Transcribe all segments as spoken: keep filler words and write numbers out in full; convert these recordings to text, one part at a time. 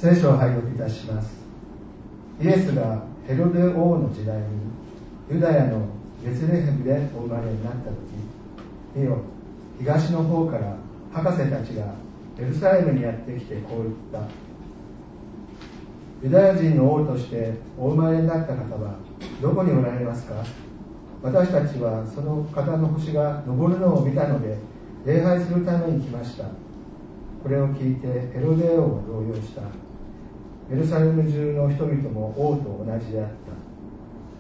聖書を拝読いたします。イエスがヘロデ王の時代にユダヤのベツレヘムでお生まれになった時、見よ、東の方から博士たちがエルサレムにやってきてこう言った。ユダヤ人の王としてお生まれになった方はどこにおられますか？私たちはその方の星が昇るのを見たので礼拝するために来ました。これを聞いてヘロデ王は動揺した。エルサレム中の人々も王と同じであった。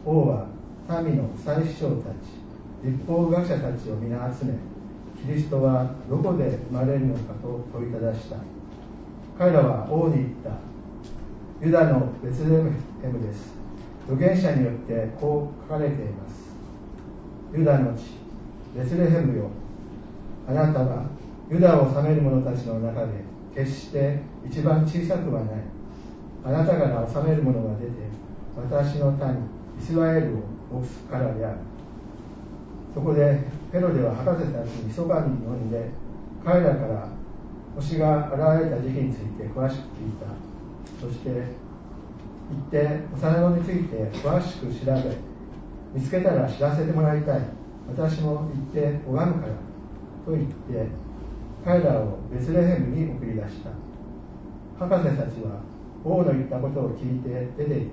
王は民の祭司長たち、律法学者たちを皆集め、キリストはどこで生まれるのかと問いただした。彼らは王に言った。ユダのベツレヘムです。預言者によってこう書かれています。ユダの地、ベツレヘムよ、あなたはユダを治める者たちの中で決して一番小さくはない。あなたから治める者が出て私の民イスラエルを治すからである。そこでヘロデは博士たちにそばに呼んで、彼らから星が現れた時期について詳しく聞いた。そして行って幼子について詳しく調べ、見つけたら知らせてもらいたい。私も行って拝むからと言って彼らをベツレヘムに送り出した。博士たちは王の言ったことを聞いて出て行った。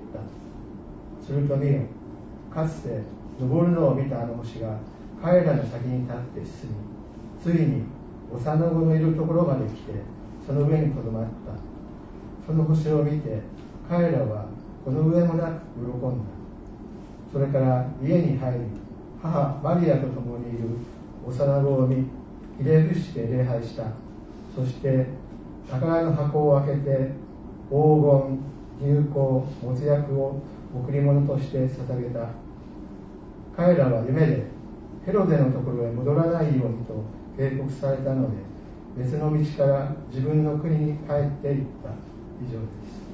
すると見よ、かつて昇るのを見たあの星が彼らの先に立って進み、ついに幼子のいるところまで来てその上にとどまった。その星を見て彼らはこの上もなく喜んだ。それから家に入り、母マリアと共にいる幼子を見、ひれ伏して礼拝した。そして宝の箱を開けて黄金、乳香、没薬を贈り物として捧げた。彼らは夢でヘロデのところへ戻らないようにと警告されたので、別の道から自分の国に帰っていった。以上です。